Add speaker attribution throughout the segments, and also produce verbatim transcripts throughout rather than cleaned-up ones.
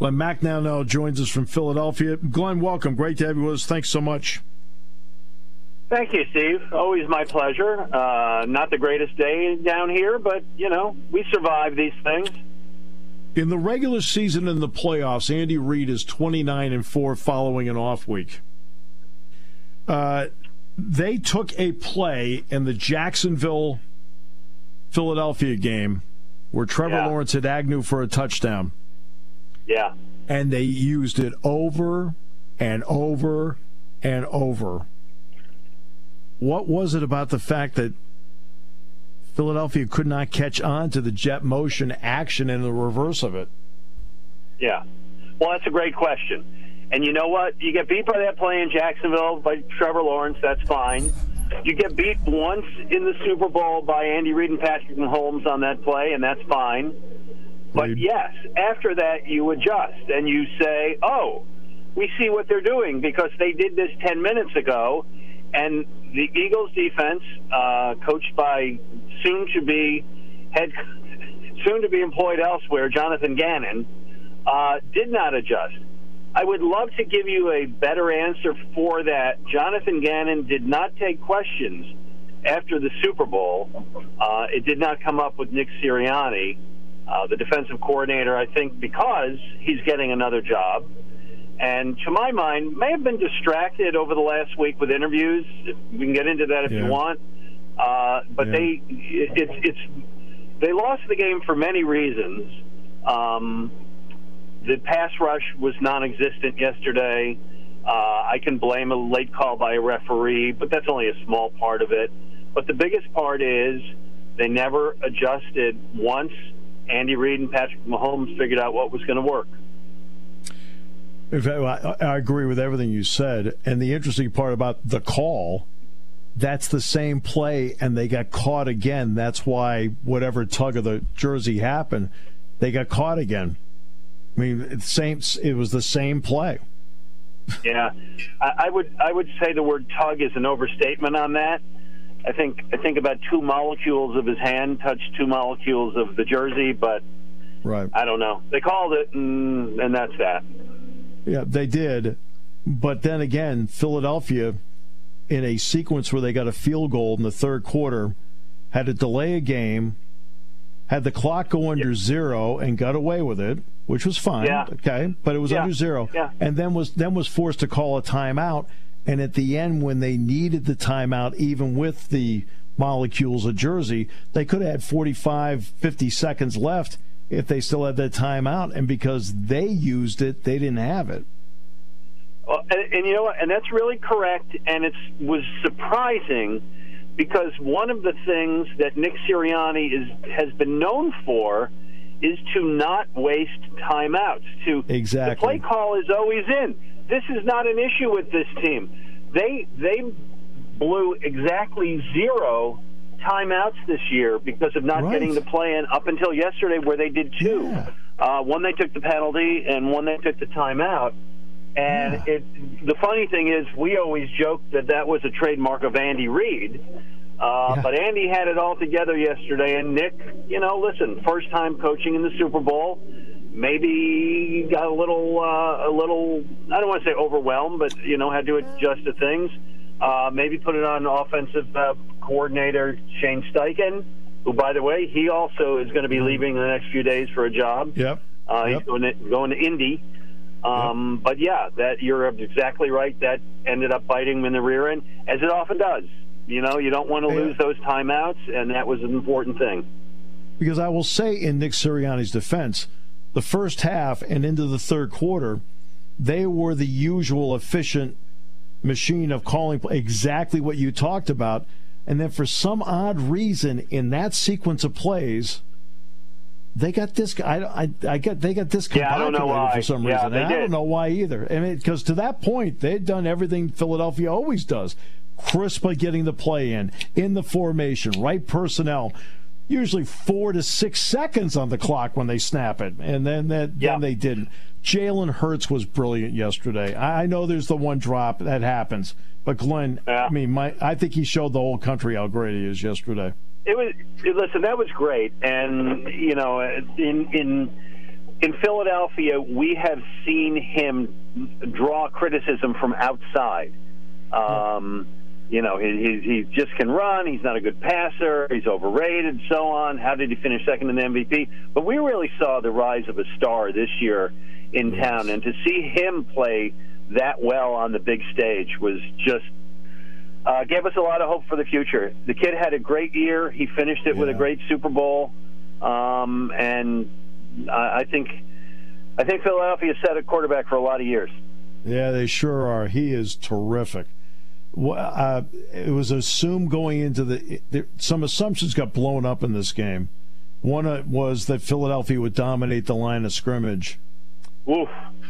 Speaker 1: Glenn Macnow joins us from Philadelphia. Glenn, welcome. Great to have you with us. Thanks so much.
Speaker 2: Thank you, Steve. Always my pleasure. Uh, not the greatest day down here, but, you know, we survive these things.
Speaker 1: In the regular season and the playoffs, Andy Reid is twenty-nine and four following an off week. Uh, they took a play in the Jacksonville-Philadelphia game where Trevor
Speaker 2: Yeah.
Speaker 1: Lawrence hit Agnew for a touchdown.
Speaker 2: Yeah.
Speaker 1: And they used it over and over and over. What was it about the fact that Philadelphia could not catch on to the jet motion action and the reverse of it?
Speaker 2: Yeah. Well, that's a great question. And you know what? You get beat by that play in Jacksonville by Trevor Lawrence, that's fine. You get beat once in the Super Bowl by Andy Reid and Patrick Mahomes on that play, and that's fine. But
Speaker 1: Reid.
Speaker 2: yes, after that you adjust and you say, oh, we see what they're doing because they did this ten minutes ago. And the Eagles defense, uh, coached by soon-to-be head, soon-to-be employed elsewhere, Jonathan Gannon, uh, did not adjust. I would love to give you a better answer for that. Jonathan Gannon did not take questions after the Super Bowl. Uh, it did not come up with Nick Sirianni, uh, the defensive coordinator, I think, because he's getting another job. And to my mind, may have been distracted over the last week with interviews. We can get into that if
Speaker 1: Yeah.
Speaker 2: you want. Uh, but
Speaker 1: Yeah.
Speaker 2: they, it, it's, it's, they lost the game for many reasons. Um, the pass rush was non-existent yesterday. Uh, I can blame a late call by a referee, but that's only a small part of it. But the biggest part is they never adjusted once Andy Reid and Patrick Mahomes figured out what was going to work.
Speaker 1: In fact, I, I agree with everything you said. And the interesting part about the call, that's the same play, and they got caught again. That's why whatever tug of the jersey happened, they got caught again. I mean, it's same. It was the same play.
Speaker 2: Yeah, I, I would I would say the word tug is an overstatement on that. I think I think about two molecules of his hand touched two molecules of the jersey, but
Speaker 1: Right.
Speaker 2: I don't know. They called it, and, and that's that.
Speaker 1: Yeah, they did. But then again, Philadelphia, in a sequence where they got a field goal in the third quarter, had to delay a game, had the clock go under yeah. zero, and got away with it, which was fine.
Speaker 2: Yeah.
Speaker 1: Okay, but it was
Speaker 2: yeah.
Speaker 1: under zero,
Speaker 2: yeah.
Speaker 1: and then was then was forced to call a timeout. And at the end, when they needed the timeout, even with the molecules of jersey, they could have had forty-five, fifty seconds left if they still had that timeout. And because they used it, they didn't have it.
Speaker 2: Well, and, and you know what? And that's really correct. And it was surprising because one of the things that Nick Sirianni is has been known for is to not waste timeouts. To
Speaker 1: exactly.
Speaker 2: The play call is always in. This is not an issue with this team. They they blew exactly zero timeouts this year because of not
Speaker 1: right.
Speaker 2: getting the play in up until yesterday, where they did two.
Speaker 1: Yeah.
Speaker 2: Uh, one they took the penalty, and one they took the timeout. And
Speaker 1: yeah.
Speaker 2: it, the funny thing is, we always joked that that was a trademark of Andy Reid. Uh,
Speaker 1: yeah.
Speaker 2: But Andy had it all together yesterday. And Nick, you know, listen, first time coaching in the Super Bowl. Maybe got a little, uh, a little. I don't want to say overwhelmed, but you know, had to adjust to things. Uh, maybe put it on offensive uh, coordinator Shane Steichen, who, by the way, he also is going to be leaving in the next few days for a job.
Speaker 1: Yep.
Speaker 2: Uh,
Speaker 1: yep.
Speaker 2: He's going to, going to Indy. Um, yep. But yeah, that you're exactly right. That ended up biting him in the rear end, as it often does. You know, you don't want to
Speaker 1: yeah.
Speaker 2: lose those timeouts, and that was an important thing.
Speaker 1: Because I will say, in Nick Sirianni's defense, the first half and into the third quarter, they were the usual efficient machine of calling exactly what you talked about. And then for some odd reason in that sequence of plays, they got this. I, I, I get they got discombobulated
Speaker 2: yeah, I don't know why.
Speaker 1: for some
Speaker 2: yeah,
Speaker 1: reason.
Speaker 2: They
Speaker 1: I
Speaker 2: did.
Speaker 1: don't know why either. I mean, because to that point, they'd done everything Philadelphia always does. Crisp at getting the play in, in the formation, right personnel. Usually four to six seconds on the clock when they snap it, and then that
Speaker 2: yeah.
Speaker 1: then they didn't. Jalen Hurts was brilliant yesterday. I, I know there's the one drop that happens, but Glenn,
Speaker 2: yeah.
Speaker 1: I mean, my I think he showed the whole country how great he is yesterday.
Speaker 2: It was listen, that was great, and you know, in in in Philadelphia, we have seen him draw criticism from outside. Um, you know, he, he, he just can run. He's not a good passer. He's overrated, so on. How did he finish second in the M V P? But we really saw the rise of a star this year in yes. town, and to see him play that well on the big stage was just uh, gave us a lot of hope for the future. The kid had a great year. He finished it yeah. with a great Super Bowl, um, and I, I think I think Philadelphia set a quarterback for a lot of years.
Speaker 1: Yeah, they sure are. He is terrific. Uh, it was assumed going into the there, some assumptions got blown up in this game. One uh, was that Philadelphia would dominate the line of scrimmage.
Speaker 2: Oof.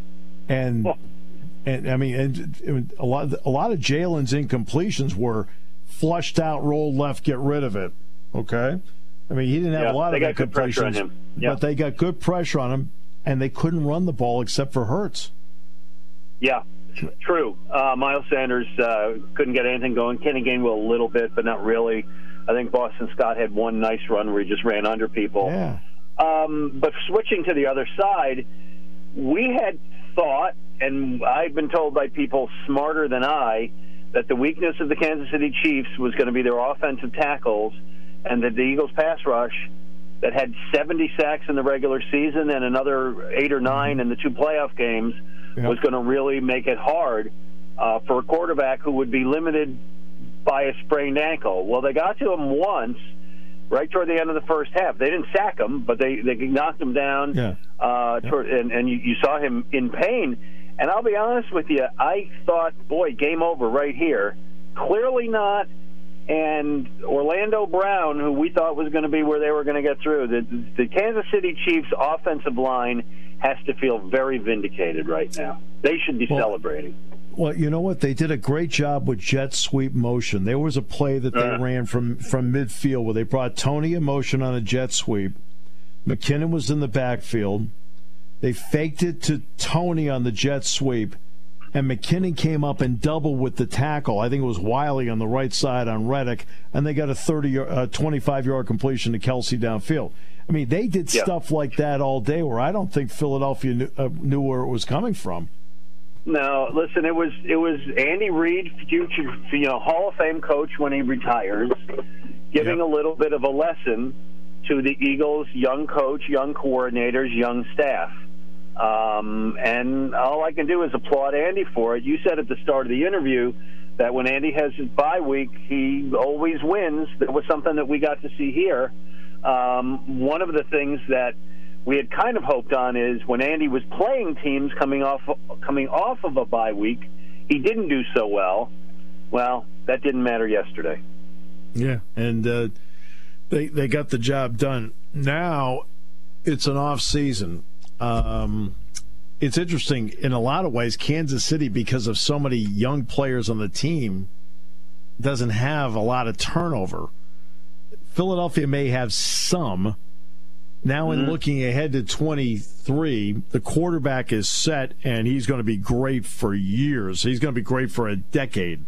Speaker 1: And oh. and I mean, and, and a lot a lot of Jalen's incompletions were flushed out, rolled left, get rid of it. Okay, I mean he didn't have
Speaker 2: yeah,
Speaker 1: a lot
Speaker 2: they
Speaker 1: of
Speaker 2: got good pressure on him, yeah.
Speaker 1: but they got good pressure on him, and they couldn't run the ball except for Hurts.
Speaker 2: Yeah. True. Uh, Miles Sanders uh, couldn't get anything going. Kenny Gainwell a little bit, but not really. I think Boston Scott had one nice run where he just ran under people.
Speaker 1: Yeah.
Speaker 2: Um, but switching to the other side, we had thought, and I've been told by people smarter than I, that the weakness of the Kansas City Chiefs was going to be their offensive tackles, and that the Eagles pass rush that had seventy sacks in the regular season and another eight or nine in the two playoff games Yep. was going to really make it hard uh, for a quarterback who would be limited by a sprained ankle. Well, they got to him once, right toward the end of the first half. They didn't sack him, but they, they knocked him down,
Speaker 1: yeah.
Speaker 2: uh,
Speaker 1: yep.
Speaker 2: toward, and, and you, you saw him in pain. And I'll be honest with you, I thought, boy, game over right here. Clearly not. And Orlando Brown, who we thought was going to be where they were going to get through, the, the Kansas City Chiefs offensive line has to feel very vindicated right now. They should be well, celebrating.
Speaker 1: Well, you know what? They did a great job with jet sweep motion. There was a play that they uh. ran from, from midfield where they brought Tony in motion on a jet sweep. McKinnon was in the backfield. They faked it to Tony on the jet sweep, and McKinnon came up and doubled with the tackle. I think it was Wiley on the right side on Reddick, and they got a thirty, uh, twenty-five-yard completion to Kelsey downfield. I mean, they did yeah. stuff like that all day where I don't think Philadelphia knew, uh, knew where it was coming from.
Speaker 2: No, listen, it was it was Andy Reid, future you know Hall of Fame coach when he retires, giving yep. a little bit of a lesson to the Eagles' young coach, young coordinators, young staff. Um, and all I can do is applaud Andy for it. You said at the start of the interview that when Andy has his bye week, he always wins. That was something that we got to see here. Um, one of the things that we had kind of hoped on is when Andy was playing teams coming off coming off of a bye week, he didn't do so well. Well, that didn't matter yesterday.
Speaker 1: Yeah, and uh, they they got the job done. Now it's an off season. Um, it's interesting in a lot of ways. Kansas City, because of so many young players on the team, doesn't have a lot of turnover. Philadelphia may have some. Now, in mm-hmm. looking ahead to twenty-three, the quarterback is set, and he's going to be great for years. He's going to be great for a decade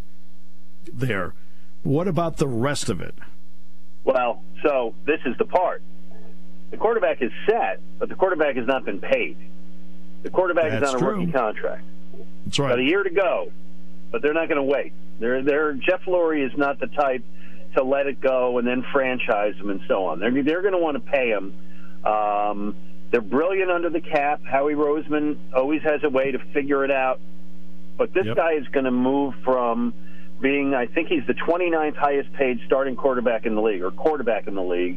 Speaker 1: there. What about the rest of it?
Speaker 2: Well, so this is the part. The quarterback is set, but the quarterback has not been paid. The quarterback That's is on a
Speaker 1: true.
Speaker 2: rookie contract.
Speaker 1: That's right.
Speaker 2: Got a year to go, but they're not going to wait. They're, they're, Jeff Lurie is not the type to let it go and then franchise him and so on. They're, they're going to want to pay him. Um, they're brilliant under the cap. Howie Roseman always has a way to figure it out. But this yep. guy is going to move from being, I think he's the twenty-ninth highest paid starting quarterback in the league, or quarterback in the league,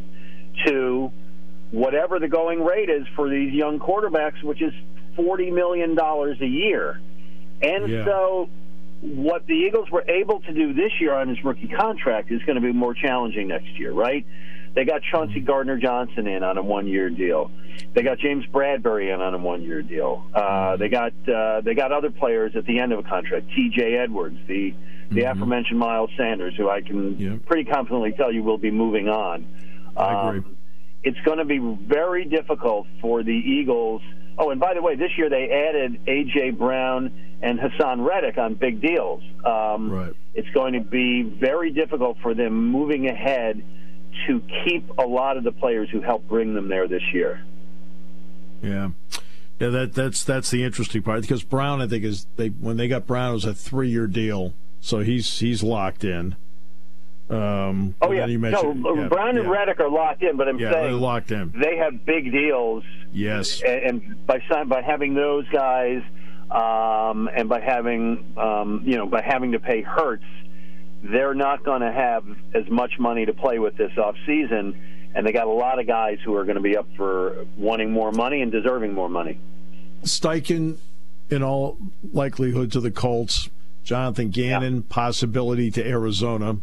Speaker 2: to whatever the going rate is for these young quarterbacks, which is forty million dollars a year. And
Speaker 1: yeah.
Speaker 2: so what the Eagles were able to do this year on his rookie contract is going to be more challenging next year, right? They got Chauncey Gardner-Johnson in on a one-year deal. They got James Bradbury in on a one-year deal. Uh, they got uh, they got other players at the end of a contract. T J Edwards, the the mm-hmm. aforementioned Miles Sanders, who I can yep. pretty confidently tell you will be moving on.
Speaker 1: I agree.
Speaker 2: Um, it's going to be very difficult for the Eagles. Oh, and by the way, this year they added A J. Brown and Hassan Reddick on big deals. Um,
Speaker 1: right.
Speaker 2: It's going to be very difficult for them moving ahead to keep a lot of the players who helped bring them there this year.
Speaker 1: Yeah. Yeah, that that's that's the interesting part because Brown, I think, is they when they got Brown, it was a three-year deal, so he's he's locked in. Um,
Speaker 2: oh yeah, no,
Speaker 1: yeah,
Speaker 2: Brown and
Speaker 1: yeah.
Speaker 2: Reddick are locked in, but I'm
Speaker 1: yeah,
Speaker 2: saying
Speaker 1: they're locked in.
Speaker 2: They have big deals.
Speaker 1: Yes,
Speaker 2: and, and by by having those guys, um, and by having um, you know by having to pay Hurts, they're not going to have as much money to play with this off season. And they got a lot of guys who are going to be up for wanting more money and deserving more money.
Speaker 1: Steichen, in all likelihood, to the Colts. Jonathan Gannon, yeah. possibility to Arizona.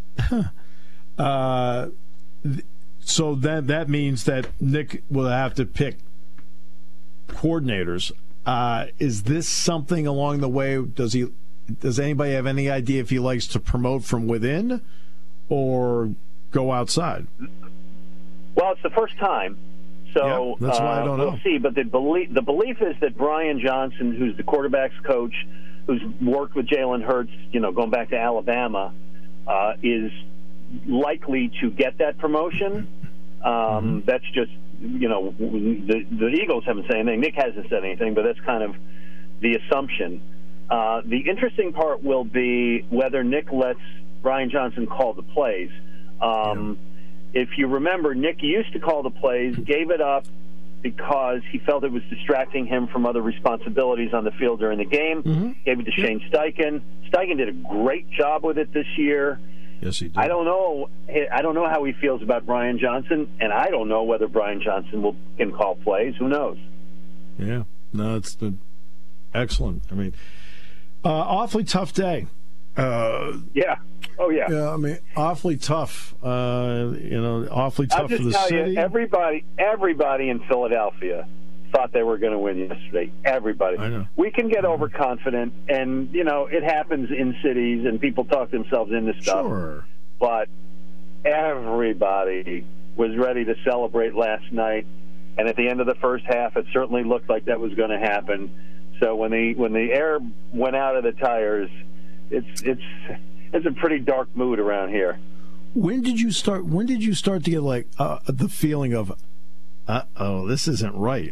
Speaker 1: uh, so that that means that Nick will have to pick coordinators. Uh, is this something along the way? Does he? Does anybody have any idea if he likes to promote from within or go outside?
Speaker 2: Well, it's the first time, so
Speaker 1: yeah, that's why
Speaker 2: uh,
Speaker 1: I don't
Speaker 2: we'll
Speaker 1: know.
Speaker 2: see. But the belief, the belief is that Brian Johnson, who's the quarterback's coach, who's worked with Jalen Hurts, you know, going back to Alabama, uh, is likely to get that promotion. Um, mm-hmm. That's just, you know, the, the Eagles haven't said anything. Nick hasn't said anything, but that's kind of the assumption. Uh, the interesting part will be whether Nick lets Brian Johnson call the plays. Um, yeah. If you remember, Nick used to call the plays, gave it up because he felt it was distracting him from other responsibilities on the field during the game. Mm-hmm. Gave it to Shane Steichen. Steichen did a great job with it this year.
Speaker 1: Yes, he did.
Speaker 2: I don't know. I don't know how he feels about Brian Johnson, and I don't know whether Brian Johnson will can call plays. Who knows?
Speaker 1: Yeah, no, it's the, excellent. I mean, uh, awfully tough day. Uh,
Speaker 2: yeah. Oh yeah.
Speaker 1: Yeah. I mean, awfully tough. Uh, you know, awfully tough
Speaker 2: I'll just
Speaker 1: for the
Speaker 2: tell
Speaker 1: city.
Speaker 2: You, everybody, everybody in Philadelphia thought they were going to win yesterday. Everybody.
Speaker 1: I know.
Speaker 2: We can get overconfident, and you know it happens in cities, and people talk themselves into stuff.
Speaker 1: Sure.
Speaker 2: But everybody was ready to celebrate last night, and at the end of the first half, it certainly looked like that was going to happen. So when the when the air went out of the tires, it's it's it's a pretty dark mood around here.
Speaker 1: When did you start? When did you start to get like uh, the feeling of, uh oh, this isn't right?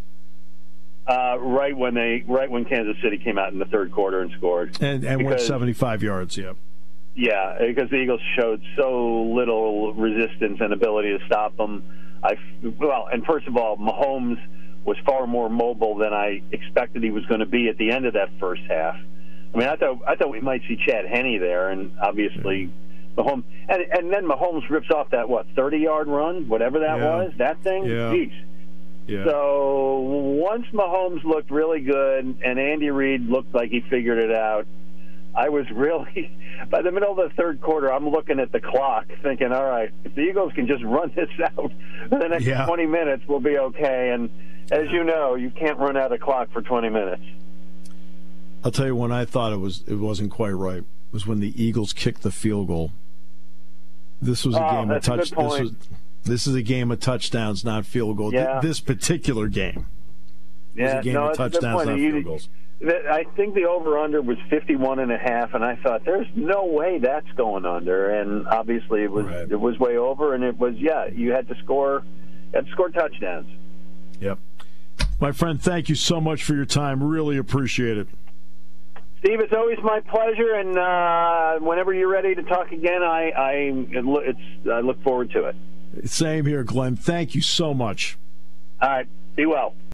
Speaker 2: Uh, right when they, right when Kansas City came out in the third quarter and scored,
Speaker 1: and, and because, went seventy-five yards. Yeah,
Speaker 2: yeah, because the Eagles showed so little resistance and ability to stop them. I well, and first of all, Mahomes was far more mobile than I expected he was going to be at the end of that first half. I mean, I thought I thought we might see Chad Henne there, and obviously Mahomes, and, and then Mahomes rips off that what thirty-yard run, whatever that
Speaker 1: yeah.
Speaker 2: was, that thing.
Speaker 1: Yeah.
Speaker 2: Jeez.
Speaker 1: Yeah.
Speaker 2: So once Mahomes looked really good and Andy Reid looked like he figured it out, I was really, by the middle of the third quarter, I'm looking at the clock thinking, all right, if the Eagles can just run this out for the next
Speaker 1: yeah.
Speaker 2: twenty minutes, we'll be okay. And as you know, you can't run out of clock for twenty minutes.
Speaker 1: I'll tell you when I thought it was it wasn't quite right was when the Eagles kicked the field goal. This was a
Speaker 2: oh,
Speaker 1: game of touch. This was this is a game of touchdowns, not field goals.
Speaker 2: Yeah.
Speaker 1: Th- this particular game
Speaker 2: yeah,
Speaker 1: was a game
Speaker 2: no,
Speaker 1: of touchdowns, not
Speaker 2: you,
Speaker 1: field goals.
Speaker 2: I think the over-under was fifty-one and a half, and I thought, there's no way that's going under. And obviously it was
Speaker 1: right.
Speaker 2: it was way over, and it was, yeah, you had to score, had to score touchdowns.
Speaker 1: Yep. My friend, thank you so much for your time. Really appreciate it.
Speaker 2: Steve, it's always my pleasure, and uh, whenever you're ready to talk again, I, I, it's, I look forward to it.
Speaker 1: Same here, Glenn. Thank you so much.
Speaker 2: All right. Be well.